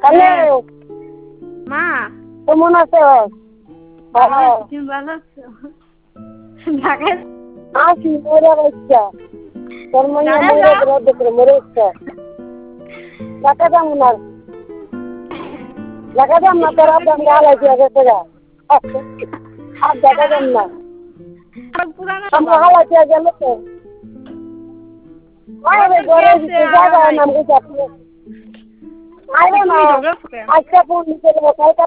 Hello মা কেমন আছো? ভালো আছি, তুমি ভালো আছো? ঢাকায় আছি মরে বাচ্চা তোর মাইয়া ঢাকায় মরে যাও? বড় দেখে মরে ইচ্ছা টাকা দাম না টাকা দাম না তোর দাম গালা দিয়ে গেছে গা আর টাকা দাম না পুরানো আমরা বাবা হালা দিয়ে গেল তো আরে কে ঘরে আছে দিতে জায়গা আগামাই নাম গেছে আইরো না তুমি ঝগড়া করে আজকে ফোন দিতে